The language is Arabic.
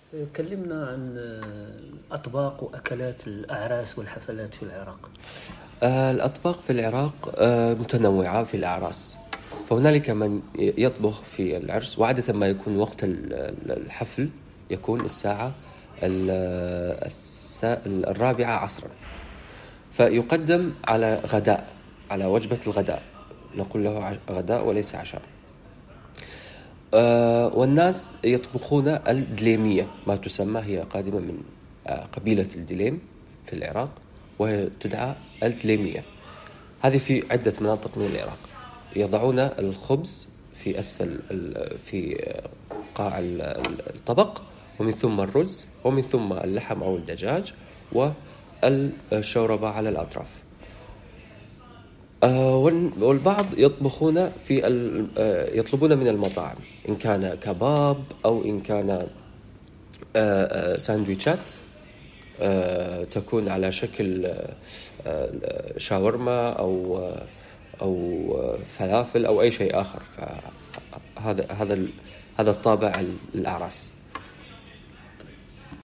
كلمنا عن أطباق وأكلات الأعراس والحفلات في العراق. الأطباق في العراق متنوعة في الأعراس. فهنالك من يطبخ في العرس، وعادة ما يكون وقت الحفل يكون الساعة 4 عصرا، فيقدم على غداء، على وجبة الغداء، نقول له غداء وليس عشاء. والناس يطبخون الدليمية، ما تسمى، هي قادمة من قبيلة الدليم في العراق، وهي تدعى الدليمية. هذه في عدة مناطق من العراق. يضعون الخبز في أسفل في قاع الطبق، ومن ثم الرز، ومن ثم اللحم أو الدجاج، والشوربة على الأطراف. والبعض يطبخون يطلبون من المطاعم، إن كان كباب أو إن كان ساندويتشات تكون على شكل شاورما أو فلافل أو أي شيء آخر. فهذا الطابع الأعراس.